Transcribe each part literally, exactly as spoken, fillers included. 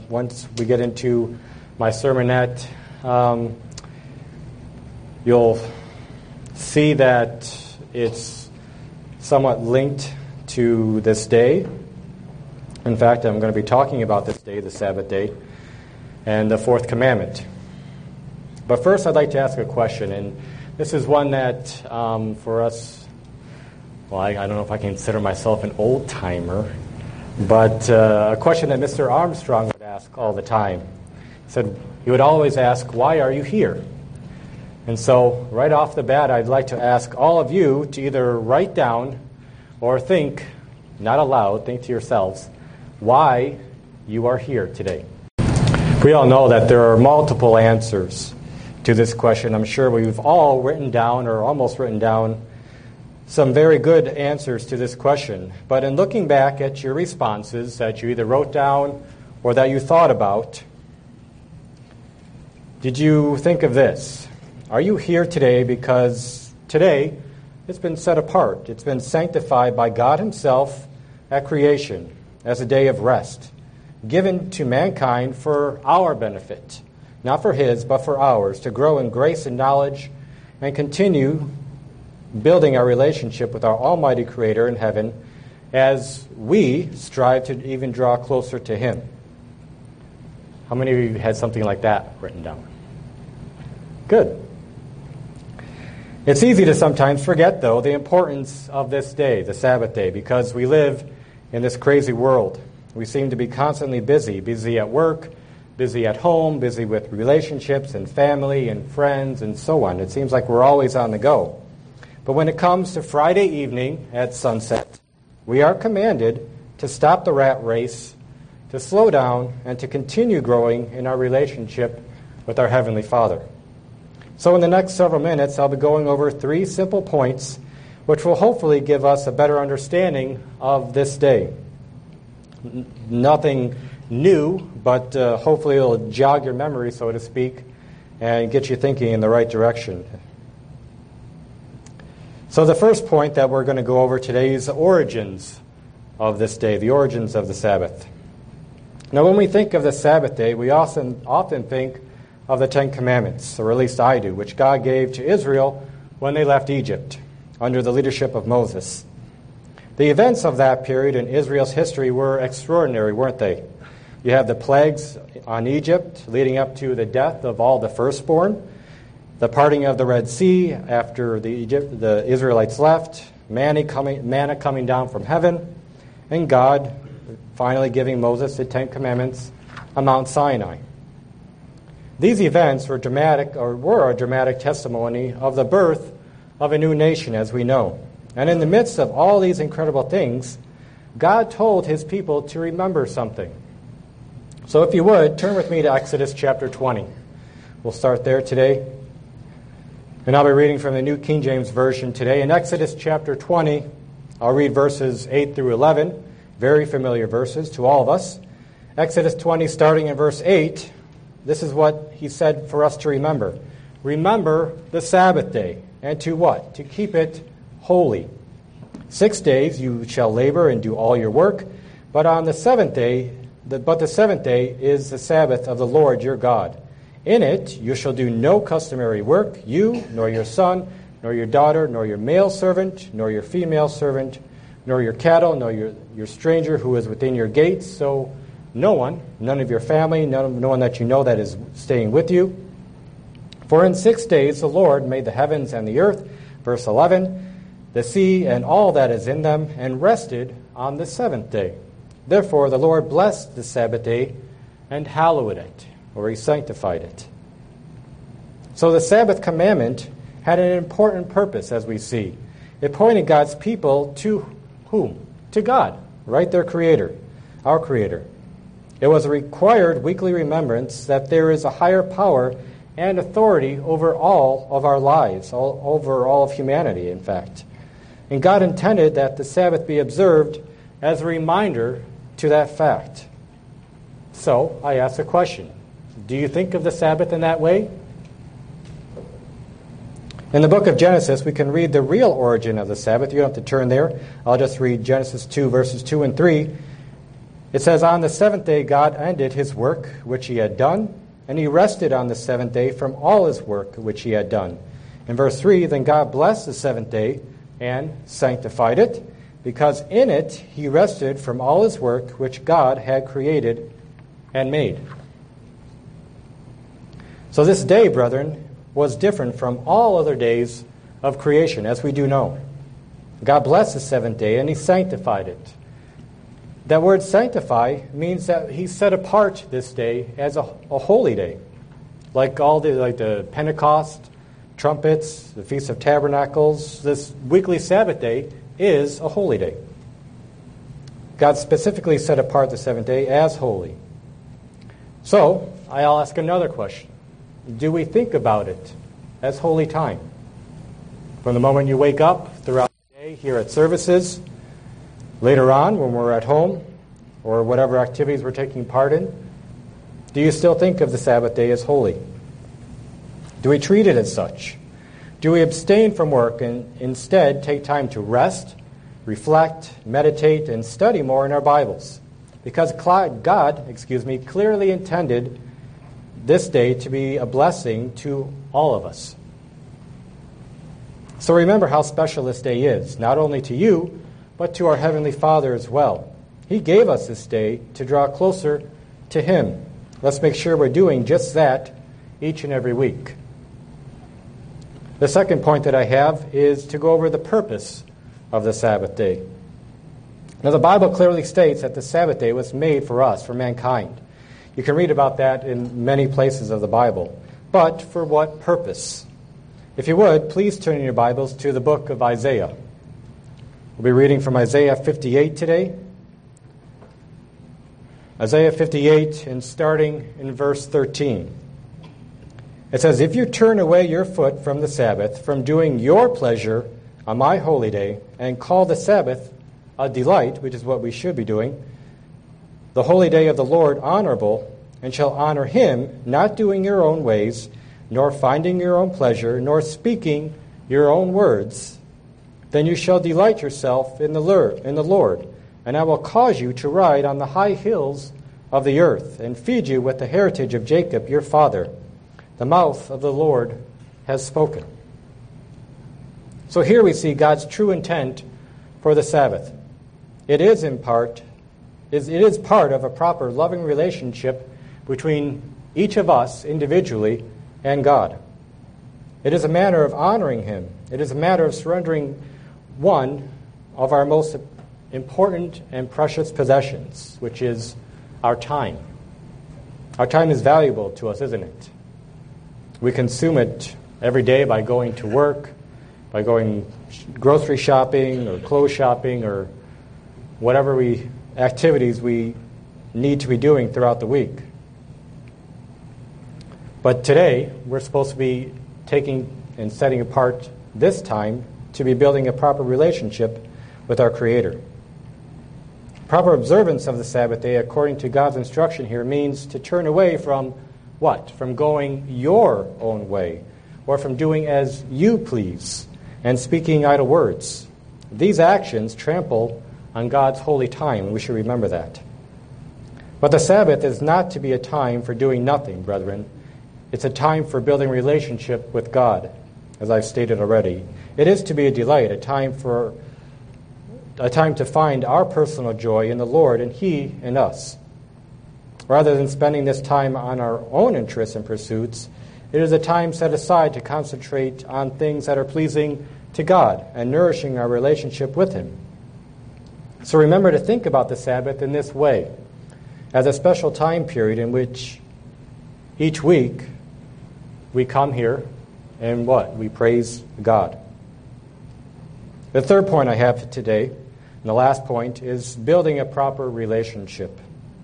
once we get into my sermonette, um, you'll see that it's somewhat linked to this day. In fact, I'm going to be talking about this day, the Sabbath day, and the fourth commandment. But first, I'd like to ask a question, and this is one that um, for us, well, I, I don't know if I can consider myself an old-timer, but uh, a question that Mister Armstrong would ask all the time. He said, he would always ask, why are you here? And so, right off the bat, I'd like to ask all of you to either write down or think, not aloud, think to yourselves, why you are here today. We all know that there are multiple answers to this question. I'm sure we've all written down or almost written down some very good answers to this question. But in looking back at your responses that you either wrote down or that you thought about, did you think of this? Are you here today because today it's been set apart, it's been sanctified by God Himself at creation as a day of rest, given to mankind for our benefit, not for His, but for ours, to grow in grace and knowledge and continue building our relationship with our Almighty Creator in heaven as we strive to even draw closer to Him. How many of you had something like that written down? Good. It's easy to sometimes forget, though, the importance of this day, the Sabbath day, because we live in this crazy world. We seem to be constantly busy, busy at work, busy at home, busy with relationships and family and friends and so on. It seems like we're always on the go. But when it comes to Friday evening at sunset, we are commanded to stop the rat race, to slow down, and to continue growing in our relationship with our Heavenly Father. So in the next several minutes, I'll be going over three simple points which will hopefully give us a better understanding of this day. N- nothing new, but uh, hopefully it'll jog your memory, so to speak, and get you thinking in the right direction. So the first point that we're going to go over today is the origins of this day, the origins of the Sabbath. Now, when we think of the Sabbath day, we often, often think of the Ten Commandments, or at least I do, which God gave to Israel when they left Egypt under the leadership of Moses. The events of that period in Israel's history were extraordinary, weren't they? You have the plagues on Egypt leading up to the death of all the firstborn, the parting of the Red Sea after the, Egypt, the Israelites left, manna coming, manna coming down from heaven, and God finally giving Moses the Ten Commandments on Mount Sinai. These events were dramatic, or were a dramatic testimony of the birth of a new nation, as we know. And in the midst of all these incredible things, God told His people to remember something. So if you would, turn with me to Exodus chapter twenty. We'll start there today. And I'll be reading from the New King James Version today. In Exodus chapter twenty, I'll read verses eight through eleven, very familiar verses to all of us. Exodus twenty, starting in verse eight, this is what He said for us to remember. Remember the Sabbath day, and to what? To keep it holy. Six days you shall labor and do all your work, but on the seventh day, the, but the seventh day is the Sabbath of the Lord your God. In it you shall do no customary work, you, nor your son, nor your daughter, nor your male servant, nor your female servant, nor your cattle, nor your, your stranger who is within your gates. So no one, none of your family, none, no one that you know that is staying with you. For in six days the Lord made the heavens and the earth, verse eleven, the sea and all that is in them, and rested on the seventh day. Therefore the Lord blessed the Sabbath day and hallowed it, or He sanctified it. So the Sabbath commandment had an important purpose, as we see. It pointed God's people to whom? To God, right? Their Creator, our Creator. It was a required weekly remembrance that there is a higher power and authority over all of our lives, all, over all of humanity, in fact. And God intended that the Sabbath be observed as a reminder to that fact. So, I ask a question. Do you think of the Sabbath in that way? In the book of Genesis, we can read the real origin of the Sabbath. You don't have to turn there. I'll just read Genesis two, verses two and three. It says, on the seventh day God ended his work which he had done, and he rested on the seventh day from all his work which he had done. In verse three, then God blessed the seventh day and sanctified it, because in it he rested from all his work which God had created and made. So this day, brethren, was different from all other days of creation, as we do know. God blessed the seventh day and he sanctified it. That word sanctify means that he set apart this day as a, a holy day. Like all the like the Pentecost, trumpets, the Feast of Tabernacles, this weekly Sabbath day is a holy day. God specifically set apart the seventh day as holy. So, I'll ask another question. Do we think about it as holy time? From the moment you wake up throughout the day here at services, later on when we're at home, or whatever activities we're taking part in, do you still think of the Sabbath day as holy? Do we treat it as such? Do we abstain from work and instead take time to rest, reflect, meditate, and study more in our Bibles? Because God, excuse me, clearly intended this day to be a blessing to all of us. So remember how special this day is, not only to you, but to our Heavenly Father as well. He gave us this day to draw closer to Him. Let's make sure we're doing just that each and every week. The second point that I have is to go over the purpose of the Sabbath day. Now, the Bible clearly states that the Sabbath day was made for us, for mankind. You can read about that in many places of the Bible. But for what purpose? If you would, please turn in your Bibles to the book of Isaiah. We'll be reading from Isaiah fifty-eight today. Isaiah fifty-eight, and starting in verse thirteen. It says, if you turn away your foot from the Sabbath, from doing your pleasure on my holy day, and call the Sabbath a delight, which is what we should be doing, the holy day of the Lord honorable, and shall honor him, not doing your own ways, nor finding your own pleasure, nor speaking your own words, then you shall delight yourself in the Lord, and I will cause you to ride on the high hills of the earth, and feed you with the heritage of Jacob your father. The mouth of the Lord has spoken. So here we see God's true intent for the Sabbath. It is in part It is part of a proper loving relationship between each of us individually and God. It is a matter of honoring Him. It is a matter of surrendering one of our most important and precious possessions, which is our time. Our time is valuable to us, isn't it? We consume it every day by going to work, by going grocery shopping or clothes shopping or whatever we activities we need to be doing throughout the week. But today, we're supposed to be taking and setting apart this time to be building a proper relationship with our Creator. Proper observance of the Sabbath day, according to God's instruction here, means to turn away from what? From going your own way, or from doing as you please, and speaking idle words. These actions trample on God's holy time, and we should remember that. But the Sabbath is not to be a time for doing nothing, brethren. It's a time for building relationship with God, as I've stated already. It is to be a delight, a time for a time to find our personal joy in the Lord and He in us. Rather than spending this time on our own interests and pursuits, it is a time set aside to concentrate on things that are pleasing to God and nourishing our relationship with Him. So remember to think about the Sabbath in this way, as a special time period in which each week we come here and what? We praise God. The third point I have today, and the last point, is building a proper relationship.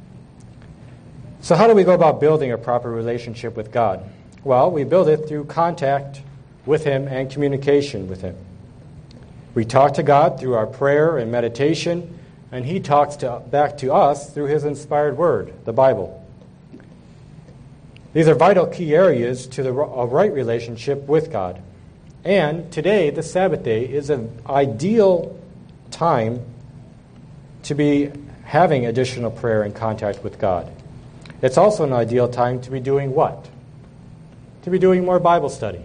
So how do we go about building a proper relationship with God? Well, we build it through contact with Him and communication with Him. We talk to God through our prayer and meditation, and He talks to, back to us through His inspired Word, the Bible. These are vital key areas to the, a right relationship with God. And today, the Sabbath day, is an ideal time to be having additional prayer and contact with God. It's also an ideal time to be doing what? To be doing more Bible study.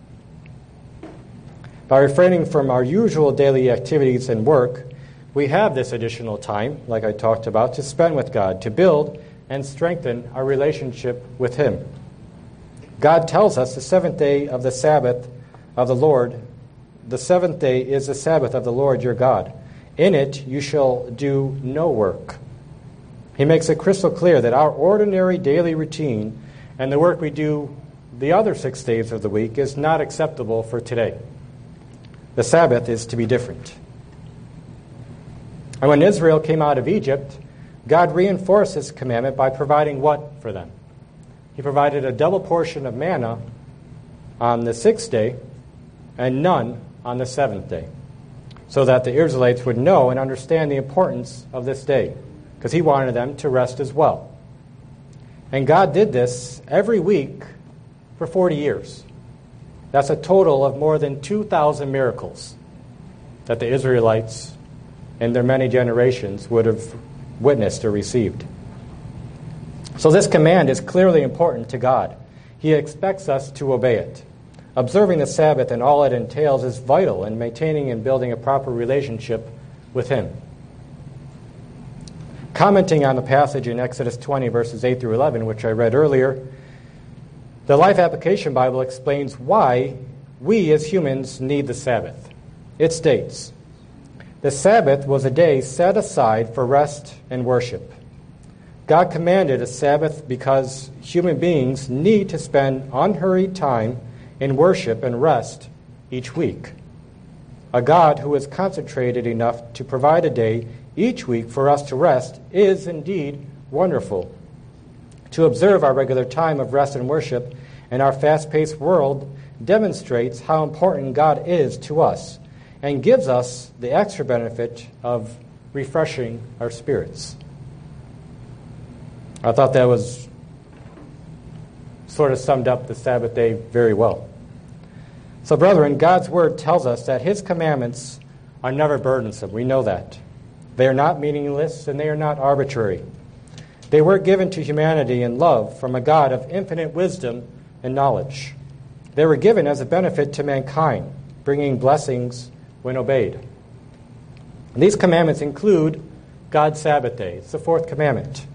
By refraining from our usual daily activities and work, we have this additional time, like I talked about, to spend with God, to build and strengthen our relationship with Him. God tells us the seventh day of the Sabbath of the Lord, the seventh day is the Sabbath of the Lord your God. In it you shall do no work. He makes it crystal clear that our ordinary daily routine and the work we do the other six days of the week is not acceptable for today. The Sabbath is to be different. And when Israel came out of Egypt, God reinforced His commandment by providing what for them? He provided a double portion of manna on the sixth day and none on the seventh day, so that the Israelites would know and understand the importance of this day, because He wanted them to rest as well. And God did this every week for forty years. That's a total of more than two thousand miracles that the Israelites in their many generations would have witnessed or received. So this command is clearly important to God. He expects us to obey it. Observing the Sabbath and all it entails is vital in maintaining and building a proper relationship with Him. Commenting on the passage in Exodus twenty, verses eight through eleven, which I read earlier, the Life Application Bible explains why we as humans need the Sabbath. It states, "The Sabbath was a day set aside for rest and worship. God commanded a Sabbath because human beings need to spend unhurried time in worship and rest each week. A God who is concentrated enough to provide a day each week for us to rest is indeed wonderful. To observe our regular time of rest and worship in our fast-paced world demonstrates how important God is to us and gives us the extra benefit of refreshing our spirits." I thought that was sort of summed up the Sabbath day very well. So, brethren, God's Word tells us that His commandments are never burdensome. We know that. They are not meaningless and they are not arbitrary. They were given to humanity in love from a God of infinite wisdom and knowledge. They were given as a benefit to mankind, bringing blessings when obeyed. And these commandments include God's Sabbath day. It's the fourth commandment.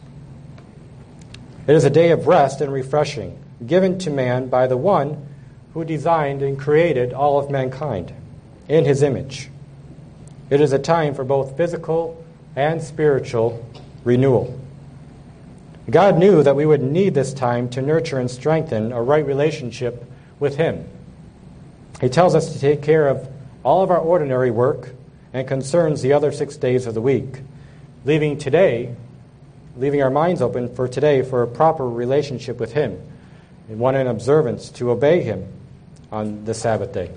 It is a day of rest and refreshing, given to man by the one who designed and created all of mankind in His image. It is a time for both physical and spiritual renewal. God knew that we would need this time to nurture and strengthen a right relationship with Him. He tells us to take care of all of our ordinary work and concerns the other six days of the week, leaving today, leaving our minds open for today for a proper relationship with Him, and one in observance to obey Him on the Sabbath day.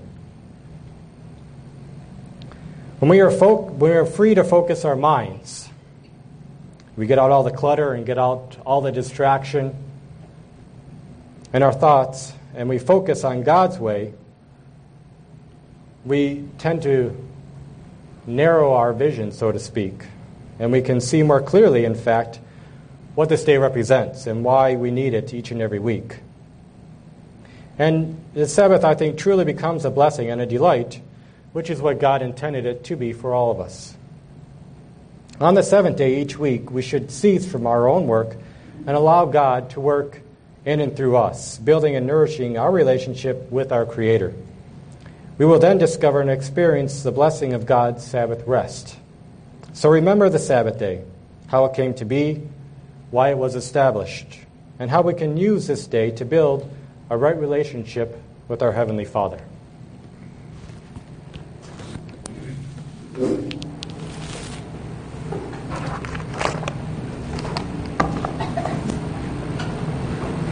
When we are fo- we are free to focus our minds, we get out all the clutter and get out all the distraction and our thoughts, and we focus on God's way, we tend to narrow our vision, so to speak, and we can see more clearly, in fact, what this day represents and why we need it each and every week. And the Sabbath, I think, truly becomes a blessing and a delight, which is what God intended it to be for all of us. On the seventh day each week, we should cease from our own work and allow God to work in and through us, building and nourishing our relationship with our Creator. We will then discover and experience the blessing of God's Sabbath rest. So remember the Sabbath day, how it came to be, why it was established, and how we can use this day to build a right relationship with our Heavenly Father.